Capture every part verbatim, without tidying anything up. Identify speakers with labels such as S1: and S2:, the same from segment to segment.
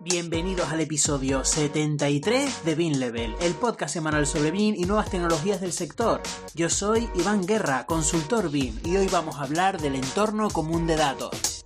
S1: Bienvenidos al episodio setenta y tres de Bean Level, el podcast semanal sobre Bean y nuevas tecnologías del sector. Yo soy Iván Guerra, consultor Bean, y hoy vamos a hablar del entorno común de datos.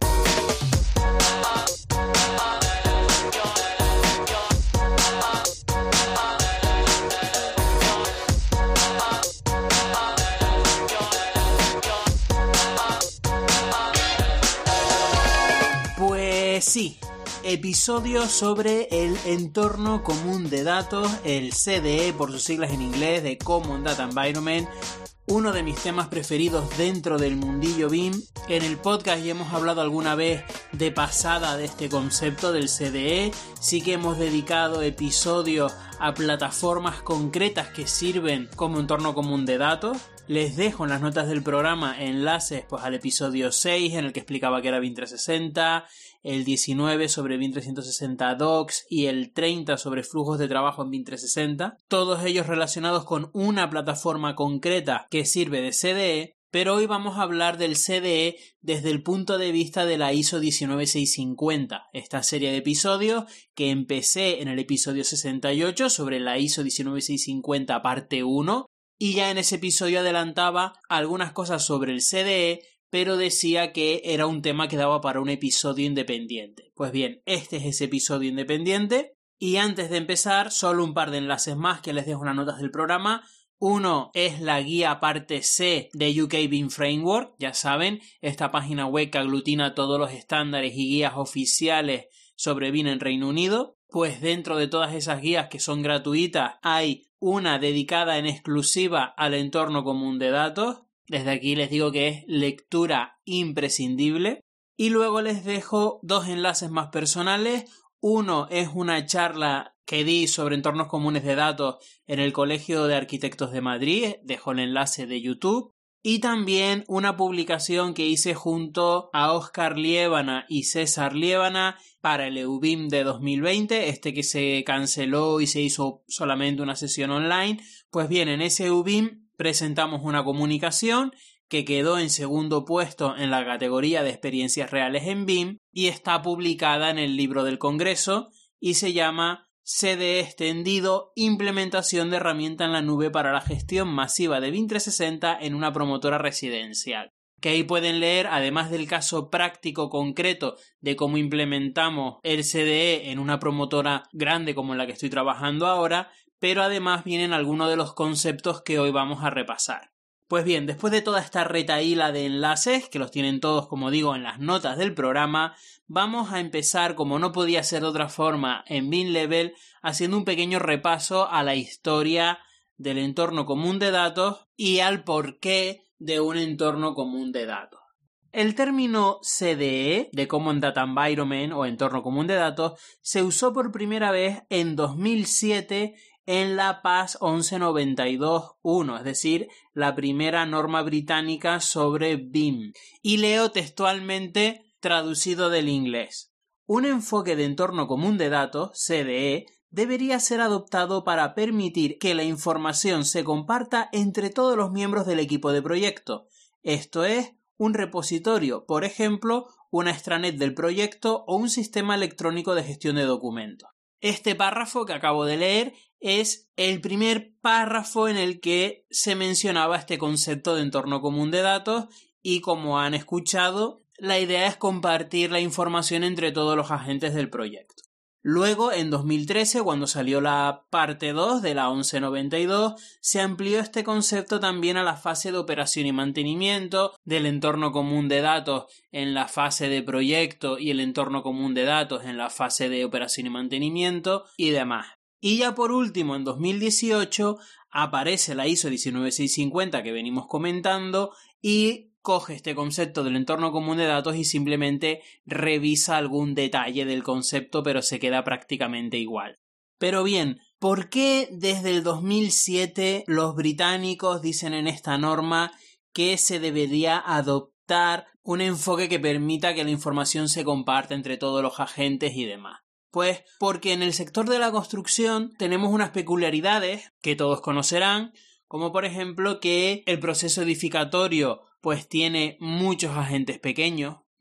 S1: Pues sí, episodio sobre el entorno común de datos, el C D E por sus siglas en inglés, de Common Data Environment, uno de mis temas preferidos dentro del mundillo Bean. En el podcast ya hemos hablado alguna vez de pasada de este concepto del C D E, sí que hemos dedicado episodios a plataformas concretas que sirven como entorno común de datos. Les dejo en las notas del programa enlaces pues, al episodio seis en el que explicaba que era Bean trescientos sesenta, el diecinueve sobre Bean trescientos sesenta Docs y el treinta sobre flujos de trabajo en Bean trescientos sesenta, todos ellos relacionados con una plataforma concreta que sirve de C D E, pero hoy vamos a hablar del C D E desde el punto de vista de la I S O diecinueve mil seiscientos cincuenta, esta serie de episodios que empecé en el episodio sesenta y ocho sobre la I S O diecinueve mil seiscientos cincuenta parte uno, y ya en ese episodio adelantaba algunas cosas sobre el C D E, pero decía que era un tema que daba para un episodio independiente. Pues bien, este es ese episodio independiente, y antes de empezar, solo un par de enlaces más que les dejo en las notas del programa. Uno es la guía parte C de U K Bean Framework, ya saben, esta página web que aglutina todos los estándares y guías oficiales sobre Bean en Reino Unido. Pues dentro de todas esas guías que son gratuitas hay una dedicada en exclusiva al entorno común de datos. Desde aquí les digo que es lectura imprescindible. Y luego les dejo dos enlaces más personales. Uno es una charla que di sobre entornos comunes de datos en el Colegio de Arquitectos de Madrid. Dejo el enlace de YouTube. Y también una publicación que hice junto a Óscar Liébana y César Liébana para el EUBEAM de dos mil veinte, este que se canceló y se hizo solamente una sesión online. Pues bien, en ese EUBEAM presentamos una comunicación que quedó en segundo puesto en la categoría de experiencias reales en Bean y está publicada en el libro del Congreso y se llama C D E extendido, implementación de herramienta en la nube para la gestión masiva de Bean trescientos sesenta en una promotora residencial. Que ahí pueden leer, además del caso práctico concreto de cómo implementamos el C D E en una promotora grande como en la que estoy trabajando ahora, pero además vienen algunos de los conceptos que hoy vamos a repasar. Pues bien, después de toda esta retahíla de enlaces, que los tienen todos, como digo, en las notas del programa, vamos a empezar, como no podía ser de otra forma, en Bean Level, haciendo un pequeño repaso a la historia del entorno común de datos y al porqué de un entorno común de datos. El término C D E, de Common Data Environment o entorno común de datos, se usó por primera vez en dos mil siete en la P A S once noventa y dos punto uno, es decir, la primera norma británica sobre Bean. Y leo textualmente traducido del inglés. Un enfoque de entorno común de datos, C D E, debería ser adoptado para permitir que la información se comparta entre todos los miembros del equipo de proyecto. Esto es, un repositorio, por ejemplo, una extranet del proyecto o un sistema electrónico de gestión de documentos. Este párrafo que acabo de leer es el primer párrafo en el que se mencionaba este concepto de entorno común de datos y, como han escuchado, la idea es compartir la información entre todos los agentes del proyecto. Luego, en dos mil trece, cuando salió la parte dos de la once noventa y dos, se amplió este concepto también a la fase de operación y mantenimiento del entorno común de datos en la fase de proyecto y el entorno común de datos en la fase de operación y mantenimiento y demás. Y ya por último, en dos mil dieciocho, aparece la I S O diecinueve mil seiscientos cincuenta que venimos comentando y coge este concepto del entorno común de datos y simplemente revisa algún detalle del concepto, pero se queda prácticamente igual. Pero bien, ¿por qué desde el dos mil siete los británicos dicen en esta norma que se debería adoptar un enfoque que permita que la información se comparta entre todos los agentes y demás? Pues porque en el sector de la construcción tenemos unas peculiaridades que todos conocerán, como por ejemplo que el proceso edificatorio pues tiene muchos agentes pequeños,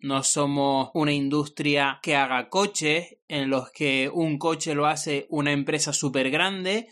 S1: No somos una industria que haga coches, en los que un coche lo hace una empresa súper grande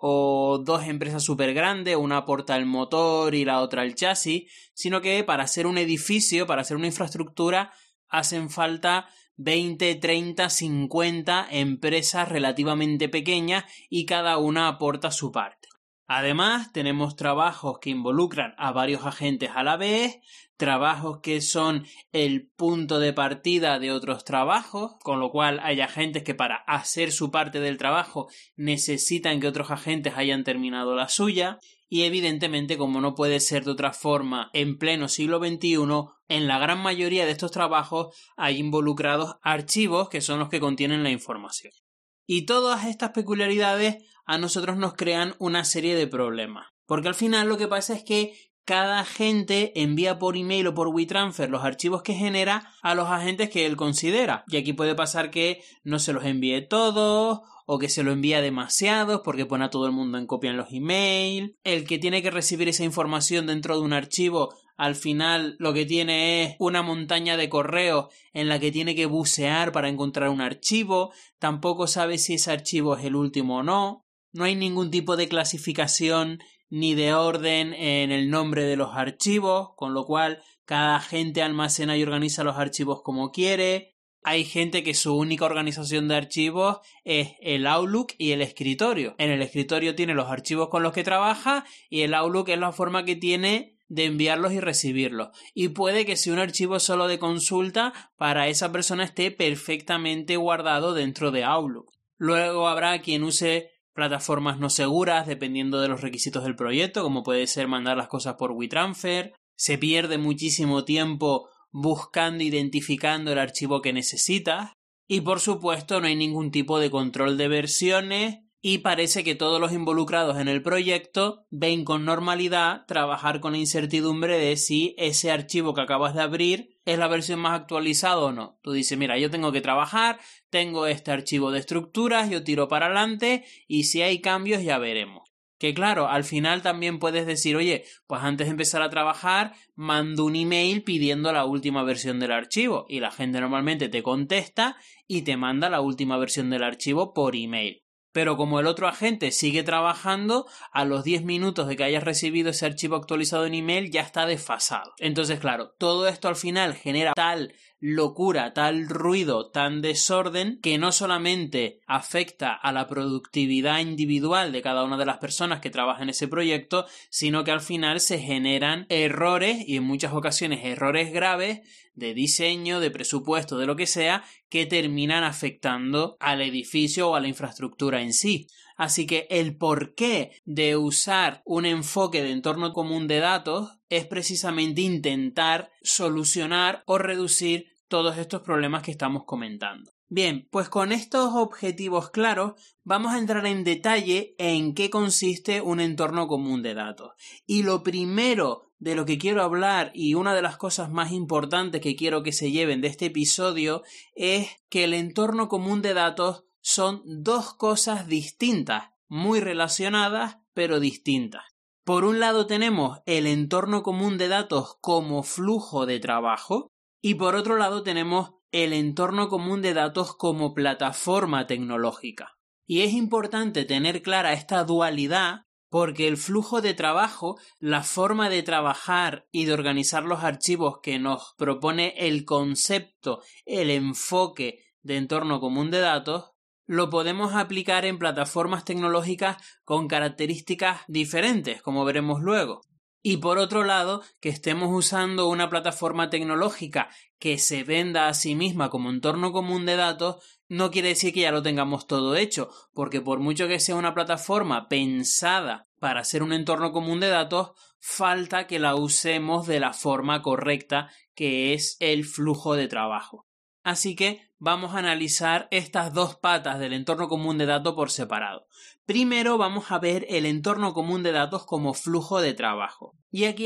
S1: o dos empresas súper grandes, una aporta el motor y la otra el chasis, sino que para hacer un edificio, para hacer una infraestructura, hacen falta veinte, treinta, cincuenta empresas relativamente pequeñas y cada una aporta su parte. Además, tenemos trabajos que involucran a varios agentes a la vez, trabajos que son el punto de partida de otros trabajos, con lo cual hay agentes que para hacer su parte del trabajo necesitan que otros agentes hayan terminado la suya, y evidentemente, como no puede ser de otra forma en pleno siglo veintiuno, en la gran mayoría de estos trabajos hay involucrados archivos que son los que contienen la información. Y todas estas peculiaridades a nosotros nos crean una serie de problemas, porque al final lo que pasa es que cada agente envía por email o por WeTransfer los archivos que genera a los agentes que él considera, y aquí puede pasar que no se los envíe todos o que se lo envía demasiados porque pone a todo el mundo en copia en los emails. El que tiene que recibir esa información dentro de un archivo al final lo que tiene es una montaña de correos en la que tiene que bucear para encontrar un archivo, tampoco sabe si ese archivo es el último o no, no hay ningún tipo de clasificación ni de orden en el nombre de los archivos, con lo cual cada agente almacena y organiza los archivos como quiere. Hay gente que su única organización de archivos es el Outlook y el escritorio. En el escritorio tiene los archivos con los que trabaja y el Outlook es la forma que tiene de enviarlos y recibirlos. Y puede que si un archivo solo de consulta, para esa persona esté perfectamente guardado dentro de Outlook. Luego habrá quien use plataformas no seguras dependiendo de los requisitos del proyecto, como puede ser mandar las cosas por WeTransfer. Se pierde muchísimo tiempo buscando e identificando el archivo que necesitas. Y por supuesto no hay ningún tipo de control de versiones y parece que todos los involucrados en el proyecto ven con normalidad trabajar con la incertidumbre de si ese archivo que acabas de abrir es la versión más actualizada o no. Tú dices, mira, yo tengo que trabajar, tengo este archivo de estructuras, yo tiro para adelante y si hay cambios ya veremos. Que claro, al final también puedes decir, oye, pues antes de empezar a trabajar, mando un email pidiendo la última versión del archivo y la gente normalmente te contesta y te manda la última versión del archivo por email. Pero como el otro agente sigue trabajando, a los diez minutos de que hayas recibido ese archivo actualizado en email ya está desfasado. Entonces, claro, todo esto al final genera tal locura, tal ruido, tan desorden, que no solamente afecta a la productividad individual de cada una de las personas que trabajan en ese proyecto, sino que al final se generan errores, y en muchas ocasiones errores graves, de diseño, de presupuesto, de lo que sea, que terminan afectando al edificio o a la infraestructura en sí. Así que el porqué de usar un enfoque de entorno común de datos es precisamente intentar solucionar o reducir todos estos problemas que estamos comentando. Bien, pues con estos objetivos claros vamos a entrar en detalle en qué consiste un entorno común de datos. Y lo primero de lo que quiero hablar, y una de las cosas más importantes que quiero que se lleven de este episodio, es que el entorno común de datos son dos cosas distintas, muy relacionadas, pero distintas. Por un lado tenemos el entorno común de datos como flujo de trabajo, y por otro lado tenemos el entorno común de datos como plataforma tecnológica. Y es importante tener clara esta dualidad porque el flujo de trabajo, la forma de trabajar y de organizar los archivos que nos propone el concepto, el enfoque de entorno común de datos, lo podemos aplicar en plataformas tecnológicas con características diferentes, como veremos luego. Y por otro lado, que estemos usando una plataforma tecnológica que se venda a sí misma como entorno común de datos, no quiere decir que ya lo tengamos todo hecho, porque por mucho que sea una plataforma pensada para ser un entorno común de datos, falta que la usemos de la forma correcta, que es el flujo de trabajo. Así que vamos a analizar estas dos patas del entorno común de datos por separado. Primero vamos a ver el entorno común de datos como flujo de trabajo. Y aquí hay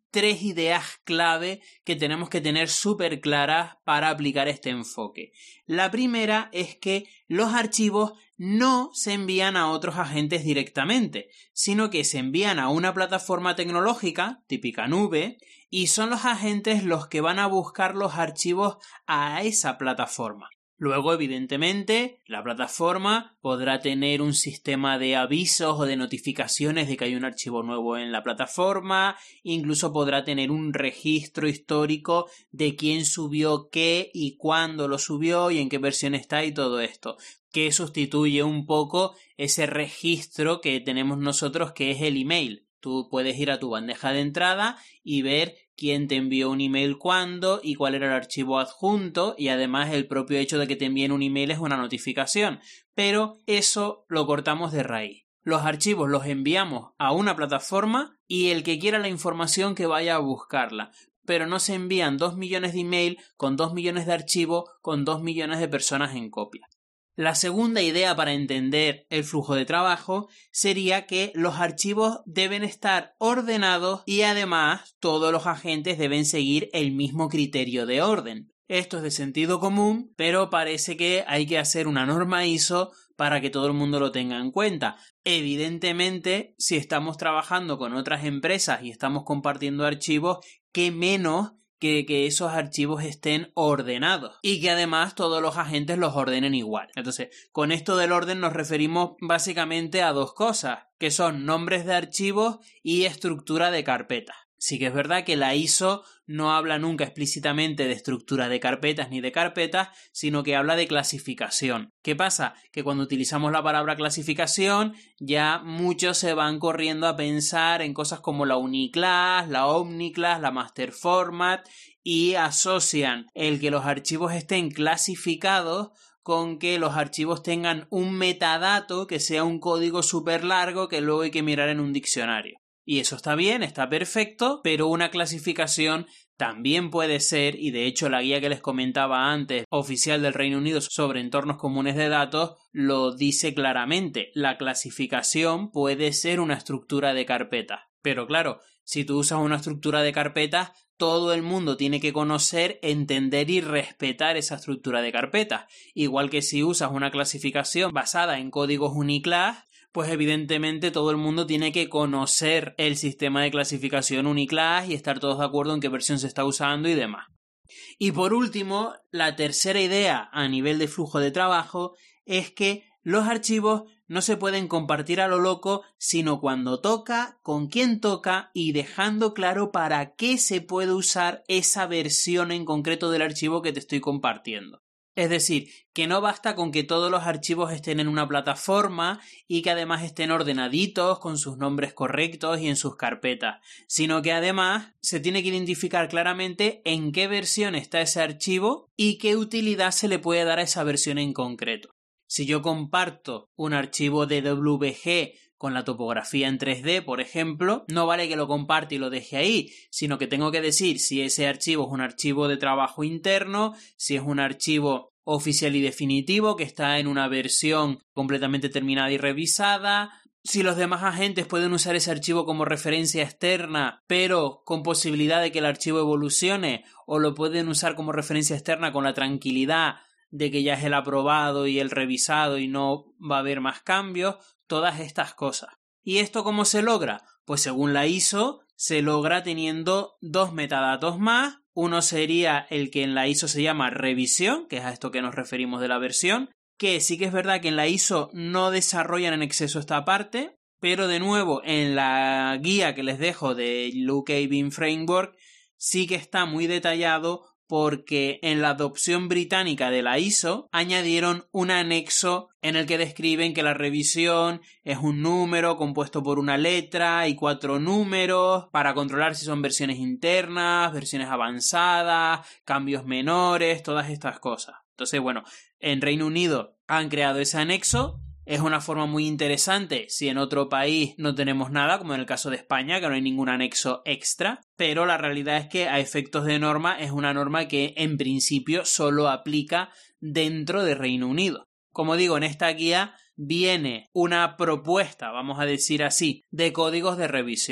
S1: tres ideas clave que tenemos que tener súper claras para aplicar este enfoque. La primera es que los archivos no se envían a otros agentes directamente, sino que se envían a una plataforma tecnológica, típica nube, y son los agentes los que van a buscar los archivos a esa plataforma. Luego, evidentemente, la plataforma podrá tener un sistema de avisos o de notificaciones de que hay un archivo nuevo en la plataforma, incluso podrá tener un registro histórico de quién subió qué y cuándo lo subió y en qué versión está y todo esto, que sustituye un poco ese registro que tenemos nosotros, que es el email. Tú puedes ir a tu bandeja de entrada y ver quién te envió un email cuándo y cuál era el archivo adjunto, y además el propio hecho de que te envíen un email es una notificación, pero eso lo cortamos de raíz. Los archivos los enviamos a una plataforma y el que quiera la información que vaya a buscarla, pero no se envían dos millones de email con dos millones de archivos con dos millones de personas en copia. La segunda idea para entender el flujo de trabajo sería que los archivos deben estar ordenados y además todos los agentes deben seguir el mismo criterio de orden. Esto es de sentido común, pero parece que hay que hacer una norma I S O para que todo el mundo lo tenga en cuenta. Evidentemente, si estamos trabajando con otras empresas y estamos compartiendo archivos, ¿qué menos que, que esos archivos estén ordenados y que además todos los agentes los ordenen igual? Entonces, con esto del orden nos referimos básicamente a dos cosas, que son nombres de archivos y estructura de carpetas. Sí que es verdad que la I S O no habla nunca explícitamente de estructura de carpetas ni de carpetas, sino que habla de clasificación. ¿Qué pasa? Que cuando utilizamos la palabra clasificación, ya muchos se van corriendo a pensar en cosas como la uniclass, la omniclass, la master format, y asocian el que los archivos estén clasificados con que los archivos tengan un metadato que sea un código súper largo que luego hay que mirar en un diccionario. Y eso está bien, está perfecto, pero una clasificación también puede ser, y de hecho la guía que les comentaba antes, oficial del Reino Unido sobre entornos comunes de datos, lo dice claramente. La clasificación puede ser una estructura de carpetas. Pero claro, si tú usas una estructura de carpetas, todo el mundo tiene que conocer, entender y respetar esa estructura de carpetas. Igual que si usas una clasificación basada en códigos uniclass, pues evidentemente todo el mundo tiene que conocer el sistema de clasificación uniclass y estar todos de acuerdo en qué versión se está usando y demás. Y por último, la tercera idea a nivel de flujo de trabajo es que los archivos no se pueden compartir a lo loco, sino cuando toca, con quién toca y dejando claro para qué se puede usar esa versión en concreto del archivo que te estoy compartiendo. Es decir, que no basta con que todos los archivos estén en una plataforma y que además estén ordenaditos con sus nombres correctos y en sus carpetas, sino que además se tiene que identificar claramente en qué versión está ese archivo y qué utilidad se le puede dar a esa versión en concreto. Si yo comparto un archivo de W G con la topografía en tres D, por ejemplo, no vale que lo comparte y lo deje ahí, sino que tengo que decir si ese archivo es un archivo de trabajo interno, si es un archivo oficial y definitivo que está en una versión completamente terminada y revisada, si los demás agentes pueden usar ese archivo como referencia externa, pero con posibilidad de que el archivo evolucione, o lo pueden usar como referencia externa con la tranquilidad de que ya es el aprobado y el revisado y no va a haber más cambios, todas estas cosas. ¿Y esto cómo se logra? Pues según la I S O se logra teniendo dos metadatos más. Uno sería el que en la I S O se llama revisión, que es a esto que nos referimos de la versión, que sí que es verdad que en la I S O no desarrollan en exceso esta parte, pero de nuevo en la guía que les dejo de U K B I M Framework sí que está muy detallado, porque en la adopción británica de la I S O añadieron un anexo en el que describen que la revisión es un número compuesto por una letra y cuatro números para controlar si son versiones internas, versiones avanzadas, cambios menores, todas estas cosas. Entonces, bueno, en Reino Unido han creado ese anexo. Es una forma muy interesante si en otro país no tenemos nada, como en el caso de España, que no hay ningún anexo extra, pero la realidad es que a efectos de norma es una norma que en principio solo aplica dentro de Reino Unido. Como digo, en esta guía viene una propuesta, vamos a decir así, de códigos de revisión.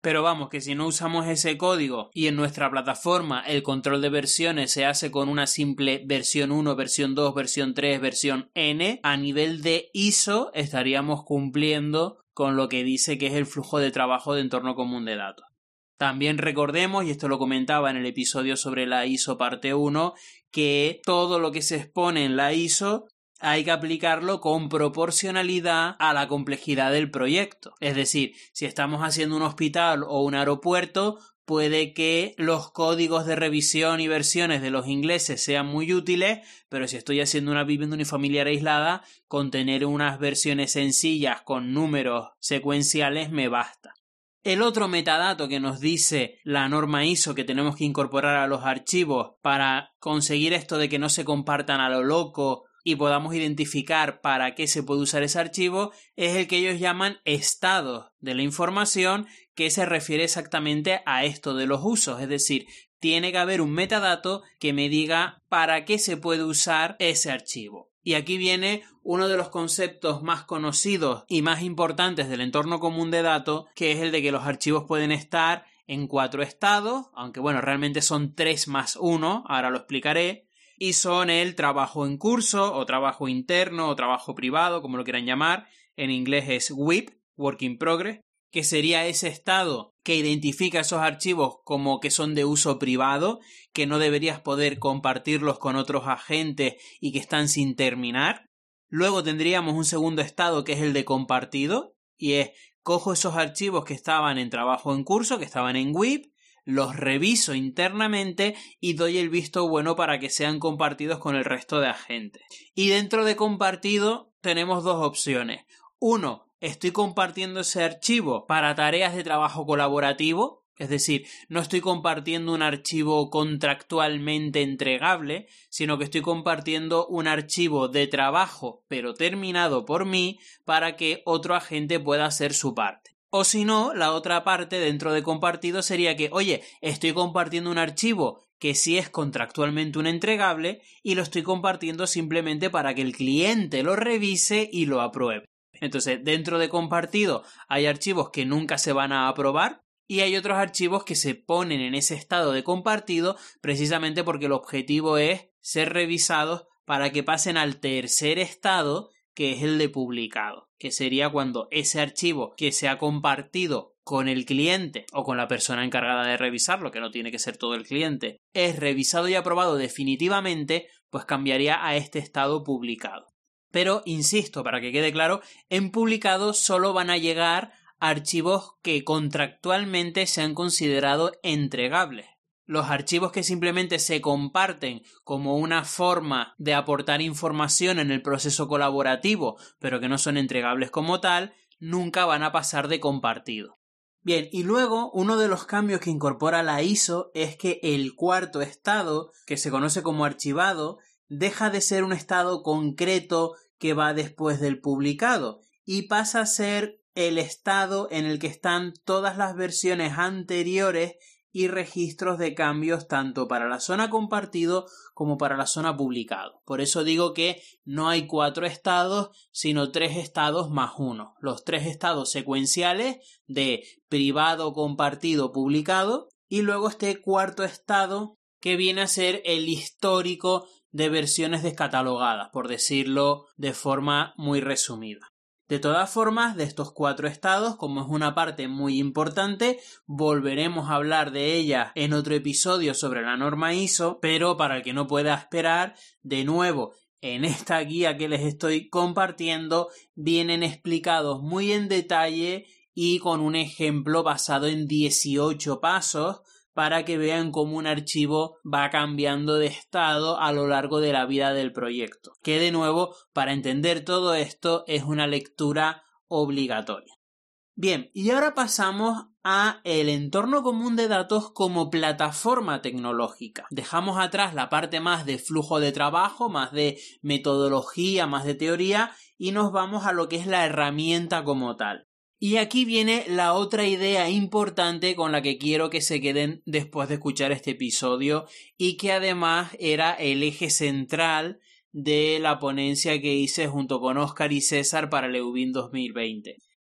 S1: Pero vamos, que si no usamos ese código y en nuestra plataforma el control de versiones se hace con una simple versión uno, versión dos, versión tres, versión N, a nivel de I S O estaríamos cumpliendo con lo que dice que es el flujo de trabajo de entorno común de datos. También recordemos, y esto lo comentaba en el episodio sobre la I S O parte uno, que todo lo que se expone en la I S O hay que aplicarlo con proporcionalidad a la complejidad del proyecto. Es decir, si estamos haciendo un hospital o un aeropuerto, puede que los códigos de revisión y versiones de los ingleses sean muy útiles, pero si estoy haciendo una vivienda unifamiliar aislada, con tener unas versiones sencillas con números secuenciales me basta. El otro metadato que nos dice la norma I S O que tenemos que incorporar a los archivos para conseguir esto de que no se compartan a lo loco y podamos identificar para qué se puede usar ese archivo, es el que ellos llaman estados de la información, que se refiere exactamente a esto de los usos. Es decir, tiene que haber un metadato que me diga para qué se puede usar ese archivo. Y aquí viene uno de los conceptos más conocidos y más importantes del entorno común de datos, que es el de que los archivos pueden estar en cuatro estados, aunque bueno, realmente son tres más uno, ahora lo explicaré, y son el trabajo en curso, o trabajo interno, o trabajo privado, como lo quieran llamar. En inglés es W I P, Work in Progress, que sería ese estado que identifica esos archivos como que son de uso privado, que no deberías poder compartirlos con otros agentes y que están sin terminar. Luego tendríamos un segundo estado que es el de compartido, y es cojo esos archivos que estaban en trabajo en curso, que estaban en W I P, los reviso internamente y doy el visto bueno para que sean compartidos con el resto de agentes. Y dentro de compartido tenemos dos opciones. Uno, estoy compartiendo ese archivo para tareas de trabajo colaborativo, es decir, no estoy compartiendo un archivo contractualmente entregable, sino que estoy compartiendo un archivo de trabajo, pero terminado por mí, para que otro agente pueda hacer su parte. O si no, la otra parte dentro de compartido sería que, oye, estoy compartiendo un archivo que sí es contractualmente un entregable y lo estoy compartiendo simplemente para que el cliente lo revise y lo apruebe. Entonces, dentro de compartido hay archivos que nunca se van a aprobar y hay otros archivos que se ponen en ese estado de compartido precisamente porque el objetivo es ser revisados para que pasen al tercer estado, que es el de publicado, que sería cuando ese archivo que se ha compartido con el cliente o con la persona encargada de revisarlo, que no tiene que ser todo el cliente, es revisado y aprobado definitivamente, pues cambiaría a este estado publicado. Pero, insisto, para que quede claro, en publicado solo van a llegar archivos que contractualmente se han considerado entregables. Los archivos que simplemente se comparten como una forma de aportar información en el proceso colaborativo, pero que no son entregables como tal, nunca van a pasar de compartido. Bien, y luego uno de los cambios que incorpora la I S O es que el cuarto estado, que se conoce como archivado, deja de ser un estado concreto que va después del publicado y pasa a ser el estado en el que están todas las versiones anteriores y registros de cambios tanto para la zona compartido como para la zona publicado. Por eso digo que no hay cuatro estados, sino tres estados más uno. Los tres estados secuenciales de privado, compartido, publicado, y luego este cuarto estado que viene a ser el histórico de versiones descatalogadas, por decirlo de forma muy resumida. De todas formas, de estos cuatro estados, como es una parte muy importante, volveremos a hablar de ella en otro episodio sobre la norma I S O, pero para el que no pueda esperar, de nuevo, en esta guía que les estoy compartiendo, vienen explicados muy en detalle y con un ejemplo basado en dieciocho pasos, para que vean cómo un archivo va cambiando de estado a lo largo de la vida del proyecto. Que de nuevo, para entender todo esto, es una lectura obligatoria. Bien, y ahora pasamos a el entorno común de datos como plataforma tecnológica. Dejamos atrás la parte más de flujo de trabajo, más de metodología, más de teoría, y nos vamos a lo que es la herramienta como tal. Y aquí viene la otra idea importante con la que quiero que se queden después de escuchar este episodio y que además era el eje central de la ponencia que hice junto con Óscar y César para el EUBIN dos mil veinte.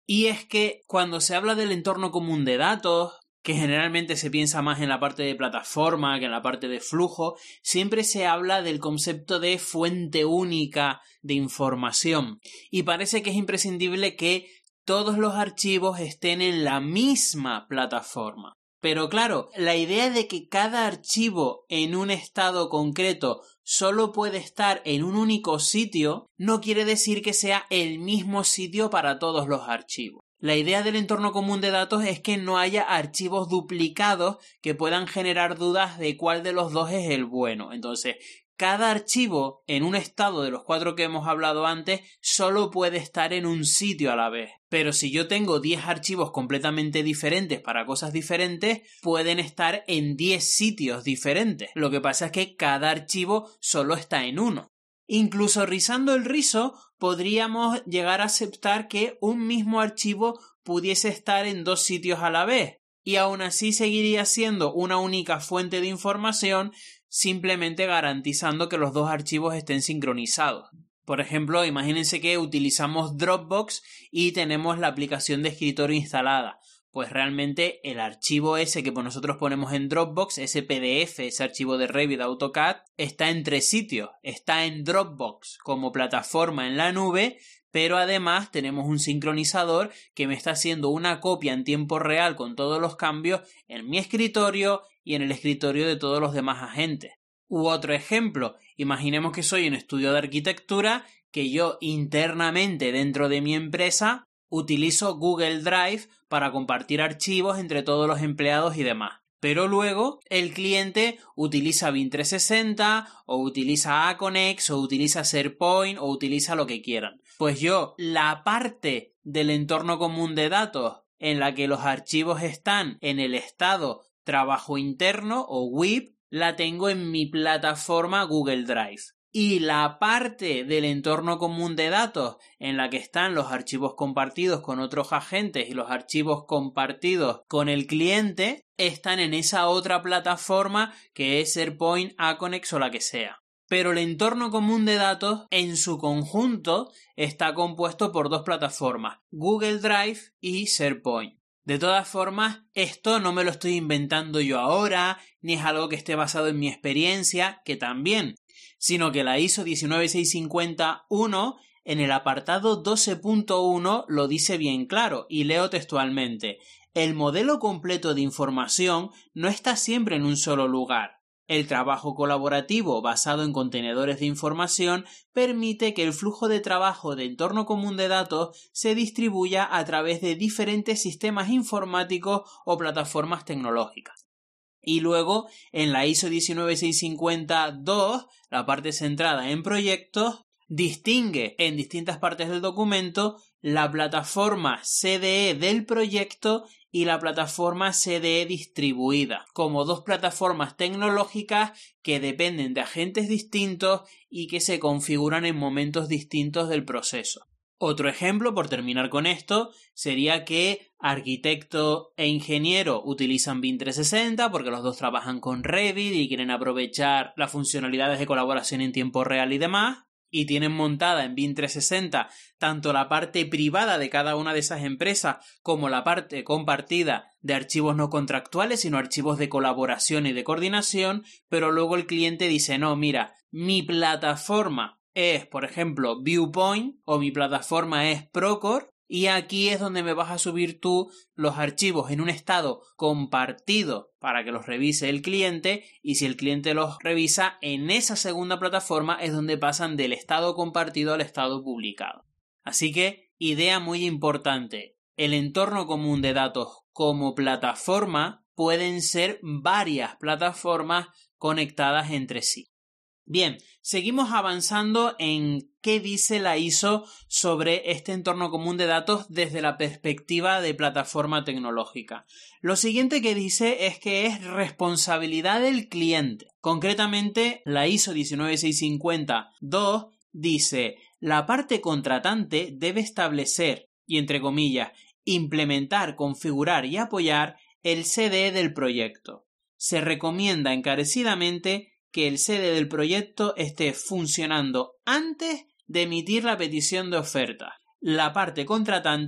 S1: Y es que cuando se habla del entorno común de datos, que generalmente se piensa más en la parte de plataforma que en la parte de flujo, siempre se habla del concepto de fuente única de información. Y parece que es imprescindible que todos los archivos estén en la misma plataforma. Pero claro, la idea de que cada archivo en un estado concreto solo puede estar en un único sitio no quiere decir que sea el mismo sitio para todos los archivos. La idea del entorno común de datos es que no haya archivos duplicados que puedan generar dudas de cuál de los dos es el bueno. Entonces, cada archivo en un estado de los cuatro que hemos hablado antes solo puede estar en un sitio a la vez. Pero si yo tengo diez archivos completamente diferentes para cosas diferentes, pueden estar en diez sitios diferentes. Lo que pasa es que cada archivo solo está en uno. Incluso rizando el rizo, podríamos llegar a aceptar que un mismo archivo pudiese estar en dos sitios a la vez. Y aún así seguiría siendo una única fuente de información, simplemente garantizando que los dos archivos estén sincronizados. Por ejemplo, imagínense que utilizamos Dropbox y tenemos la aplicación de escritorio instalada. Pues realmente el archivo ese que nosotros ponemos en Dropbox, ese P D F, ese archivo de Revit, AutoCAD, está en tres sitios. Está en Dropbox como plataforma en la nube, pero además tenemos un sincronizador que me está haciendo una copia en tiempo real con todos los cambios en mi escritorio y en el escritorio de todos los demás agentes. U otro ejemplo, imaginemos que soy un estudio de arquitectura, que yo internamente dentro de mi empresa utilizo Google Drive para compartir archivos entre todos los empleados y demás. Pero luego el cliente utiliza Bing trescientos sesenta o utiliza Aconex o utiliza SharePoint o utiliza lo que quieran. Pues yo, la parte del entorno común de datos en la que los archivos están en el estado trabajo interno o W I P, la tengo en mi plataforma Google Drive. Y la parte del entorno común de datos en la que están los archivos compartidos con otros agentes y los archivos compartidos con el cliente están en esa otra plataforma que es SharePoint, Aconex o la que sea. Pero el entorno común de datos en su conjunto está compuesto por dos plataformas, Google Drive y SharePoint. De todas formas, esto no me lo estoy inventando yo ahora, ni es algo que esté basado en mi experiencia, que también, sino que la ISO diecinueve seiscientos cincuenta uno en el apartado doce punto uno lo dice bien claro, y leo textualmente: el modelo completo de información no está siempre en un solo lugar. El trabajo colaborativo basado en contenedores de información permite que el flujo de trabajo de entorno común de datos se distribuya a través de diferentes sistemas informáticos o plataformas tecnológicas. Y luego, en la ISO diecinueve seiscientos cincuenta dos, la parte centrada en proyectos, distingue en distintas partes del documento la plataforma C D E del proyecto y la plataforma C D E distribuida, como dos plataformas tecnológicas que dependen de agentes distintos y que se configuran en momentos distintos del proceso. Otro ejemplo, por terminar con esto, sería que arquitecto e ingeniero utilizan Bing trescientos sesenta porque los dos trabajan con Revit y quieren aprovechar las funcionalidades de colaboración en tiempo real y demás, y tienen montada en Bing trescientos sesenta tanto la parte privada de cada una de esas empresas como la parte compartida de archivos no contractuales, sino archivos de colaboración y de coordinación, pero luego el cliente dice, no, mira, mi plataforma es, por ejemplo, Viewpoint o mi plataforma es Procore y aquí es donde me vas a subir tú los archivos en un estado compartido para que los revise el cliente y si el cliente los revisa en esa segunda plataforma es donde pasan del estado compartido al estado publicado. Así que, idea muy importante, el entorno común de datos como plataforma pueden ser varias plataformas conectadas entre sí. Bien, seguimos avanzando en qué dice la ISO sobre este entorno común de datos desde la perspectiva de plataforma tecnológica. Lo siguiente que dice es que es responsabilidad del cliente. Concretamente, la ISO diecinueve seiscientos cincuenta dos dice: la parte contratante debe establecer, y entre comillas, implementar, configurar y apoyar el C D E del proyecto. Se recomienda encarecidamente que el C D E del proyecto esté funcionando antes de emitir la petición de oferta. La parte contratante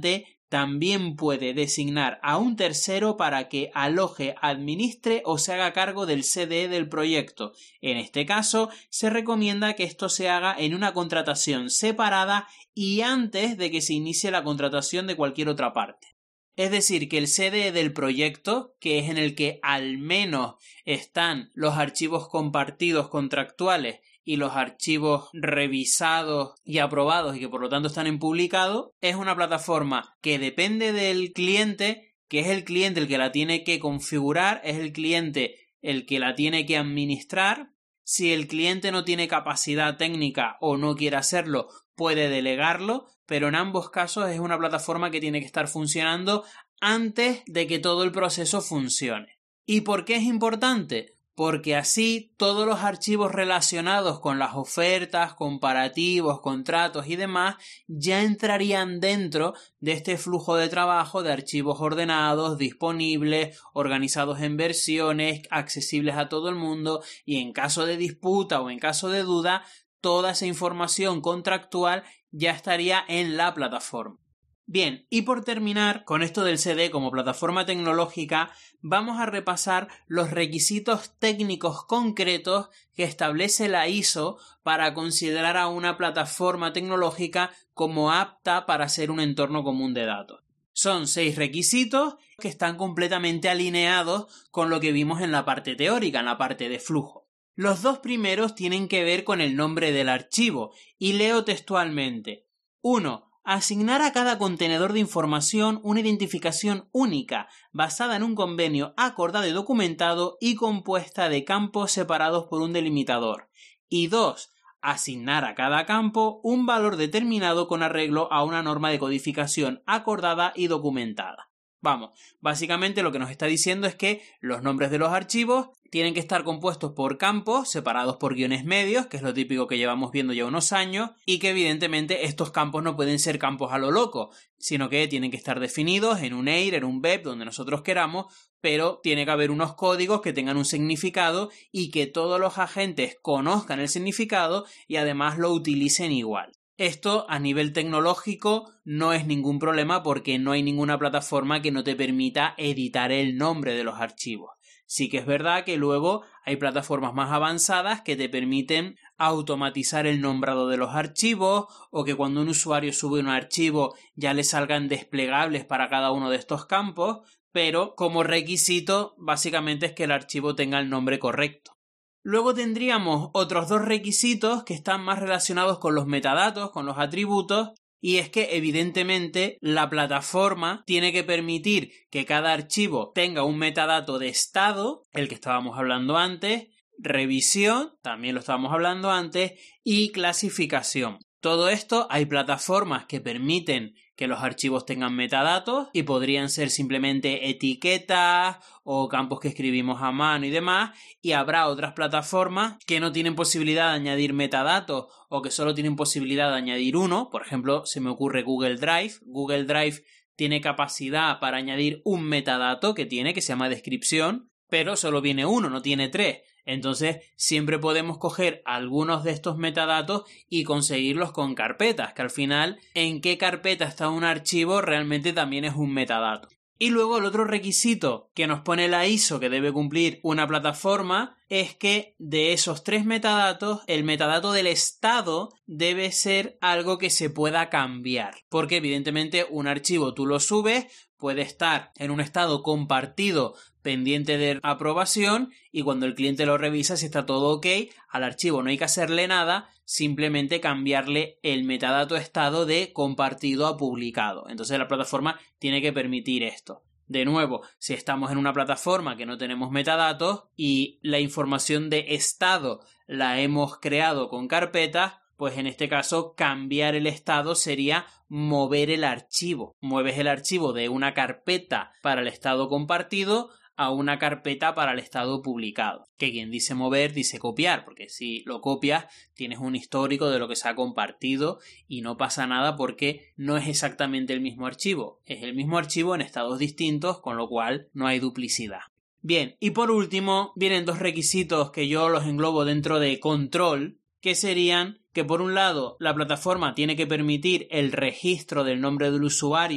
S1: también puede designar a un tercero para que aloje, administre o se haga cargo del C D E del proyecto. En este caso, se recomienda que esto se haga en una contratación separada y antes de que se inicie la contratación de cualquier otra parte. Es decir, que el C D E del proyecto, que es en el que al menos están los archivos compartidos contractuales y los archivos revisados y aprobados y que por lo tanto están en publicado, es una plataforma que depende del cliente, que es el cliente el que la tiene que configurar, es el cliente el que la tiene que administrar. Si el cliente no tiene capacidad técnica o no quiere hacerlo, puede delegarlo, pero en ambos casos es una plataforma que tiene que estar funcionando antes de que todo el proceso funcione. ¿Y por qué es importante? Porque así todos los archivos relacionados con las ofertas, comparativos, contratos y demás ya entrarían dentro de este flujo de trabajo de archivos ordenados, disponibles, organizados en versiones, accesibles a todo el mundo y en caso de disputa o en caso de duda, toda esa información contractual ya estaría en la plataforma. Bien, y por terminar con esto del C D E como plataforma tecnológica, vamos a repasar los requisitos técnicos concretos que establece la I S O para considerar a una plataforma tecnológica como apta para ser un entorno común de datos. Son seis requisitos que están completamente alineados con lo que vimos en la parte teórica, en la parte de flujo. Los dos primeros tienen que ver con el nombre del archivo, y leo textualmente. uno. Asignar a cada contenedor de información una identificación única, basada en un convenio acordado y documentado y compuesta de campos separados por un delimitador. Y dos. Asignar a cada campo un valor determinado con arreglo a una norma de codificación acordada y documentada. Vamos, básicamente lo que nos está diciendo es que los nombres de los archivos tienen que estar compuestos por campos separados por guiones medios, que es lo típico que llevamos viendo ya unos años, y que evidentemente estos campos no pueden ser campos a lo loco, sino que tienen que estar definidos en un E I R, en un B E P, donde nosotros queramos, pero tiene que haber unos códigos que tengan un significado y que todos los agentes conozcan el significado y además lo utilicen igual. Esto a nivel tecnológico no es ningún problema porque no hay ninguna plataforma que no te permita editar el nombre de los archivos. Sí que es verdad que luego hay plataformas más avanzadas que te permiten automatizar el nombrado de los archivos o que cuando un usuario sube un archivo ya le salgan desplegables para cada uno de estos campos, pero como requisito básicamente es que el archivo tenga el nombre correcto. Luego tendríamos otros dos requisitos que están más relacionados con los metadatos, con los atributos, y es que evidentemente la plataforma tiene que permitir que cada archivo tenga un metadato de estado, el que estábamos hablando antes, revisión, también lo estábamos hablando antes, y clasificación. Todo esto hay plataformas que permiten que los archivos tengan metadatos y podrían ser simplemente etiquetas o campos que escribimos a mano y demás, y habrá otras plataformas que no tienen posibilidad de añadir metadatos o que solo tienen posibilidad de añadir uno. Por ejemplo, se me ocurre Google Drive. Google Drive tiene capacidad para añadir un metadato que tiene, que se llama descripción, pero solo viene uno, no tiene tres. Entonces siempre podemos coger algunos de estos metadatos y conseguirlos con carpetas, que al final en qué carpeta está un archivo realmente también es un metadato. Y luego el otro requisito que nos pone la I S O que debe cumplir una plataforma es que de esos tres metadatos, el metadato del estado debe ser algo que se pueda cambiar. Porque evidentemente un archivo tú lo subes, puede estar en un estado compartido pendiente de aprobación y cuando el cliente lo revisa, si está todo ok, al archivo no hay que hacerle nada, simplemente cambiarle el metadato estado de compartido a publicado. Entonces la plataforma tiene que permitir esto. De nuevo, si estamos en una plataforma que no tenemos metadatos y la información de estado la hemos creado con carpetas, pues en este caso cambiar el estado sería mover el archivo. Mueves el archivo de una carpeta para el estado compartido a una carpeta para el estado publicado. Que quien dice mover dice copiar, porque si lo copias tienes un histórico de lo que se ha compartido y no pasa nada porque no es exactamente el mismo archivo. Es el mismo archivo en estados distintos, con lo cual no hay duplicidad. Bien, y por último vienen dos requisitos que yo los englobo dentro de control, que serían que por un lado la plataforma tiene que permitir el registro del nombre del usuario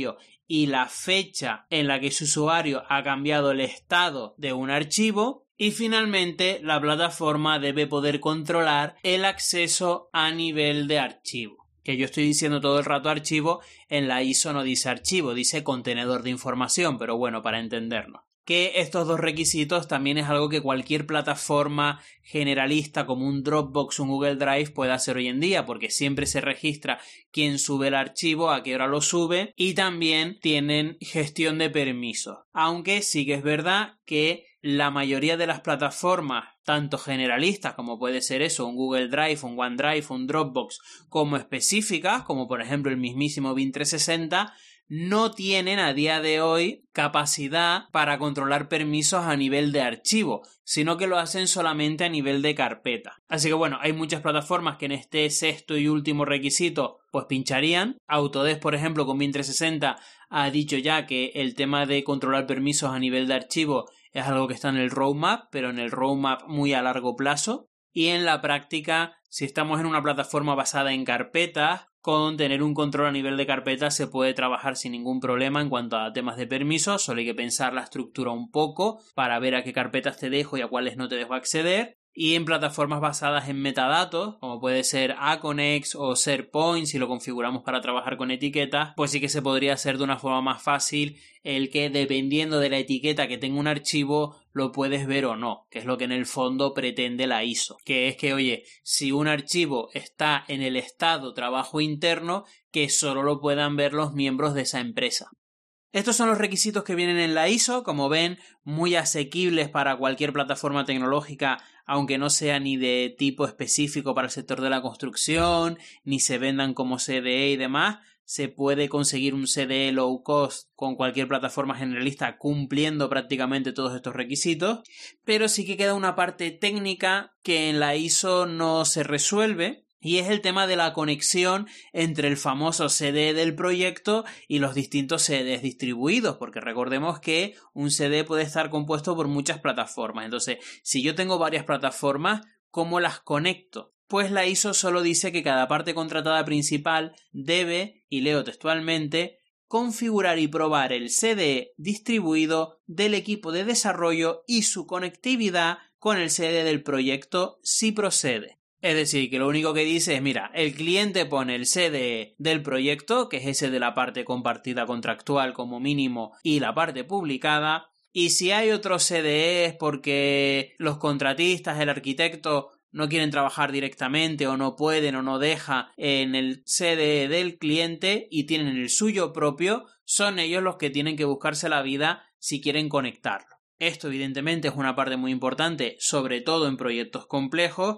S1: y la fecha en la que ese usuario ha cambiado el estado de un archivo. Y finalmente, la plataforma debe poder controlar el acceso a nivel de archivo. Que yo estoy diciendo todo el rato archivo, en la I S O no dice archivo, dice contenedor de información, pero bueno, para entendernos. Que estos dos requisitos también es algo que cualquier plataforma generalista como un Dropbox o un Google Drive puede hacer hoy en día, porque siempre se registra quién sube el archivo, a qué hora lo sube, y también tienen gestión de permisos. Aunque sí que es verdad que la mayoría de las plataformas, tanto generalistas como puede ser eso, un Google Drive, un OneDrive, un Dropbox, como específicas, como por ejemplo el mismísimo Bing trescientos sesenta, no tienen a día de hoy capacidad para controlar permisos a nivel de archivo, sino que lo hacen solamente a nivel de carpeta. Así que bueno, hay muchas plataformas que en este sexto y último requisito pues pincharían. Autodesk, por ejemplo, con Bing trescientos sesenta ha dicho ya que el tema de controlar permisos a nivel de archivo es algo que está en el roadmap, pero en el roadmap muy a largo plazo. Y en la práctica, si estamos en una plataforma basada en carpetas, con tener un control a nivel de carpetas se puede trabajar sin ningún problema en cuanto a temas de permisos. Solo hay que pensar la estructura un poco para ver a qué carpetas te dejo y a cuáles no te dejo acceder. Y en plataformas basadas en metadatos, como puede ser Aconex o SharePoint, si lo configuramos para trabajar con etiquetas, pues sí que se podría hacer de una forma más fácil el que dependiendo de la etiqueta que tenga un archivo lo puedes ver o no, que es lo que en el fondo pretende la I S O, que es que, oye, si un archivo está en el estado trabajo interno, que solo lo puedan ver los miembros de esa empresa. Estos son los requisitos que vienen en la I S O, como ven, muy asequibles para cualquier plataforma tecnológica, aunque no sea ni de tipo específico para el sector de la construcción, ni se vendan como C D E y demás. Se puede conseguir un C D E low cost con cualquier plataforma generalista cumpliendo prácticamente todos estos requisitos, pero sí que queda una parte técnica que en la I S O no se resuelve. Y es el tema de la conexión entre el famoso C D E del proyecto y los distintos C D Es distribuidos, porque recordemos que un C D E puede estar compuesto por muchas plataformas. Entonces, si yo tengo varias plataformas, ¿cómo las conecto? Pues la I S O solo dice que cada parte contratada principal debe, y leo textualmente, configurar y probar el C D E distribuido del equipo de desarrollo y su conectividad con el C D E del proyecto si procede. Es decir, que lo único que dice es, mira, el cliente pone el C D E del proyecto, que es ese de la parte compartida contractual como mínimo, y la parte publicada, y si hay otros C D Es porque los contratistas, el arquitecto, no quieren trabajar directamente o no pueden o no deja en el C D E del cliente y tienen el suyo propio, son ellos los que tienen que buscarse la vida si quieren conectarlo. Esto evidentemente es una parte muy importante, sobre todo en proyectos complejos,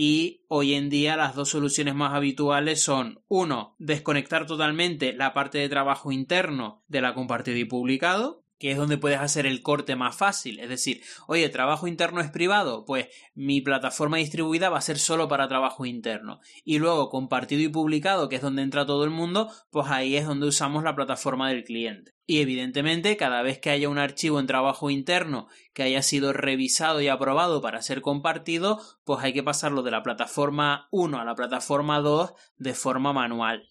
S1: y hoy en día las dos soluciones más habituales son, uno, desconectar totalmente la parte de trabajo interno de la compartido y publicado, que es donde puedes hacer el corte más fácil. Es decir, oye, trabajo interno es privado, pues mi plataforma distribuida va a ser solo para trabajo interno. Y luego compartido y publicado, que es donde entra todo el mundo, pues ahí es donde usamos la plataforma del cliente. Y evidentemente, cada vez que haya un archivo en trabajo interno que haya sido revisado y aprobado para ser compartido, pues hay que pasarlo de la plataforma uno a la plataforma dos de forma manual.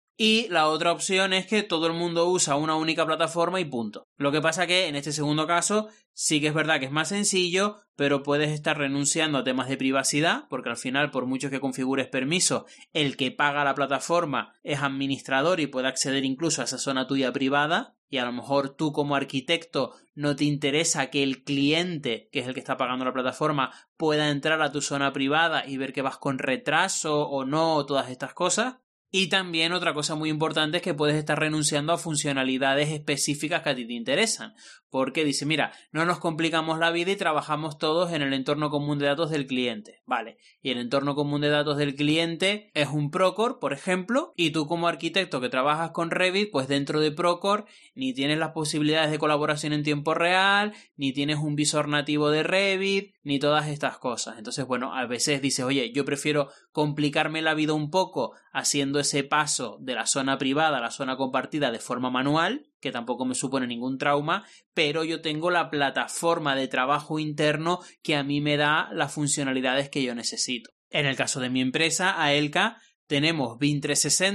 S1: Y la otra opción es que todo el mundo usa una única plataforma y punto. Lo que pasa que en este segundo caso sí que es verdad que es más sencillo, pero puedes estar renunciando a temas de privacidad, porque al final, por mucho que configures permisos, el que paga la plataforma es administrador y puede acceder incluso a esa zona tuya privada, y a lo mejor tú como arquitecto no te interesa que el cliente, que es el que está pagando la plataforma, pueda entrar a tu zona privada y ver que vas con retraso o no, o todas estas cosas. Y también otra cosa muy importante es que puedes estar renunciando a funcionalidades específicas que a ti te interesan. Porque dice, mira, no nos complicamos la vida y trabajamos todos en el entorno común de datos del cliente. Vale, y el entorno común de datos del cliente es un Procore, por ejemplo, y tú como arquitecto que trabajas con Revit, pues dentro de Procore ni tienes las posibilidades de colaboración en tiempo real, ni tienes un visor nativo de Revit, ni todas estas cosas. Entonces, bueno, a veces dices, oye, yo prefiero complicarme la vida un poco haciendo ese paso de la zona privada a la zona compartida de forma manual, que tampoco me supone ningún trauma, pero yo tengo la plataforma de trabajo interno que a mí me da las funcionalidades que yo necesito. En el caso de mi empresa, Aelca, tenemos Bing trescientos sesenta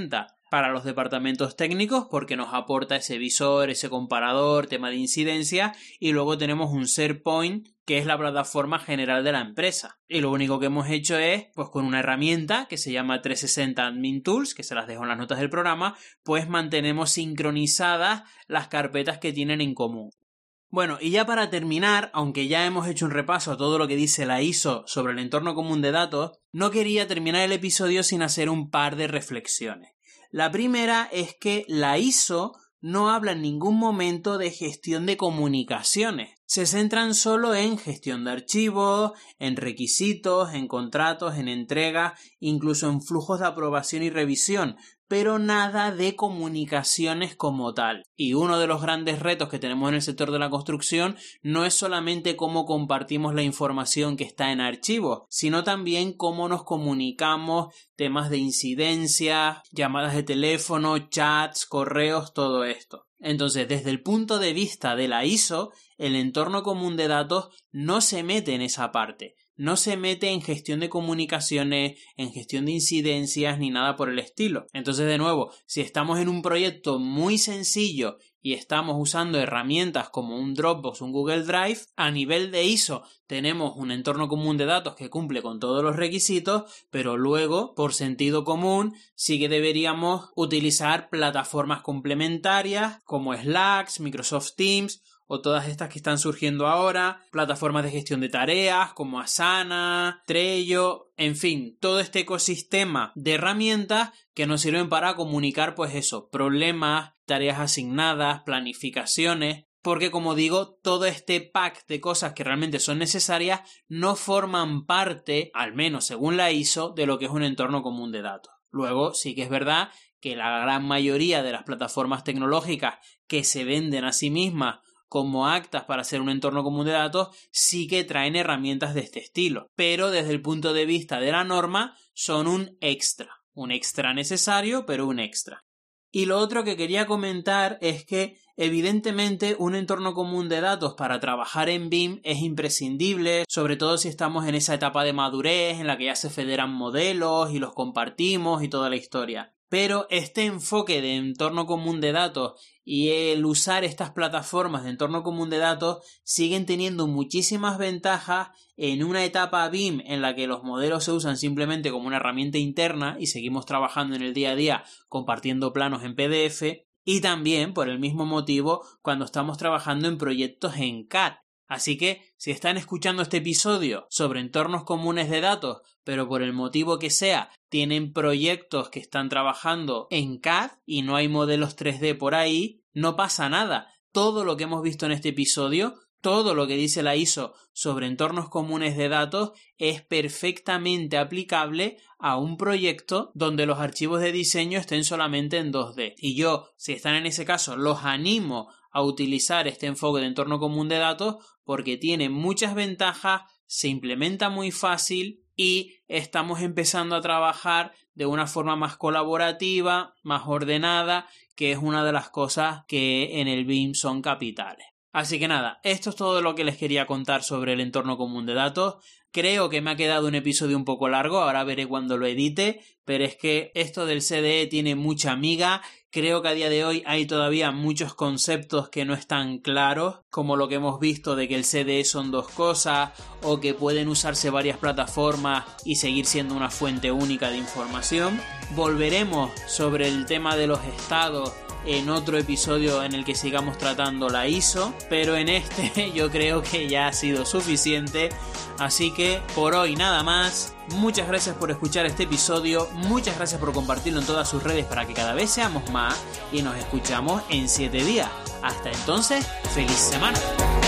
S1: para los departamentos técnicos porque nos aporta ese visor, ese comparador, tema de incidencia, y luego tenemos un SharePoint que es la plataforma general de la empresa. Y lo único que hemos hecho es, pues con una herramienta que se llama trescientos sesenta Admin Tools, que se las dejo en las notas del programa, pues mantenemos sincronizadas las carpetas que tienen en común. Bueno, y ya para terminar, aunque ya hemos hecho un repaso a todo lo que dice la I S O sobre el entorno común de datos, no quería terminar el episodio sin hacer un par de reflexiones. La primera es que la I S O no habla en ningún momento de gestión de comunicaciones. Se centran solo en gestión de archivos, en requisitos, en contratos, en entregas, incluso en flujos de aprobación y revisión, pero nada de comunicaciones como tal. Y uno de los grandes retos que tenemos en el sector de la construcción no es solamente cómo compartimos la información que está en archivos, sino también cómo nos comunicamos, temas de incidencia, llamadas de teléfono, chats, correos, todo esto. Entonces, desde el punto de vista de la I S O, el entorno común de datos no se mete en esa parte. No se mete en gestión de comunicaciones, en gestión de incidencias, ni nada por el estilo. Entonces, de nuevo, si estamos en un proyecto muy sencillo y estamos usando herramientas como un Dropbox, un Google Drive, a nivel de I S O tenemos un entorno común de datos que cumple con todos los requisitos, pero luego, por sentido común, sí que deberíamos utilizar plataformas complementarias como Slack, Microsoft Teams, o todas estas que están surgiendo ahora, plataformas de gestión de tareas como Asana, Trello, en fin, todo este ecosistema de herramientas que nos sirven para comunicar, pues eso, problemas, tareas asignadas, planificaciones, porque como digo, todo este pack de cosas que realmente son necesarias no forman parte, al menos según la I S O, de lo que es un entorno común de datos. Luego, sí que es verdad que la gran mayoría de las plataformas tecnológicas que se venden a sí mismas como actas para hacer un entorno común de datos, sí que traen herramientas de este estilo. Pero desde el punto de vista de la norma, son un extra. Un extra necesario, pero un extra. Y lo otro que quería comentar es que, evidentemente, un entorno común de datos para trabajar en B I M es imprescindible, sobre todo si estamos en esa etapa de madurez en la que ya se federan modelos y los compartimos y toda la historia. Pero este enfoque de entorno común de datos y el usar estas plataformas de entorno común de datos siguen teniendo muchísimas ventajas en una etapa B I M en la que los modelos se usan simplemente como una herramienta interna y seguimos trabajando en el día a día compartiendo planos en P D F, y también por el mismo motivo cuando estamos trabajando en proyectos en C A D. Así que, si están escuchando este episodio sobre entornos comunes de datos, pero por el motivo que sea, tienen proyectos que están trabajando en C A D y no hay modelos tres D por ahí, no pasa nada. Todo lo que hemos visto en este episodio, todo lo que dice la I S O sobre entornos comunes de datos es perfectamente aplicable a un proyecto donde los archivos de diseño estén solamente en dos D. Y yo, si están en ese caso, los animo a utilizar este enfoque de entorno común de datos porque tiene muchas ventajas, se implementa muy fácil y estamos empezando a trabajar de una forma más colaborativa, más ordenada, que es una de las cosas que en el B I M son capitales. Así que nada, esto es todo lo que les quería contar sobre el entorno común de datos. Creo que me ha quedado un episodio un poco largo, ahora veré cuando lo edite, pero es que esto del C D E tiene mucha miga. Creo que a día de hoy hay todavía muchos conceptos que no están claros, como lo que hemos visto de que el C D E son dos cosas, o que pueden usarse varias plataformas y seguir siendo una fuente única de información. Volveremos sobre el tema de los estados en otro episodio en el que sigamos tratando la I S O, pero en este yo creo que ya ha sido suficiente, así que por hoy nada más. Muchas gracias por escuchar este episodio, muchas gracias por compartirlo en todas sus redes para que cada vez seamos más y nos escuchamos en siete días. Hasta entonces, ¡feliz semana!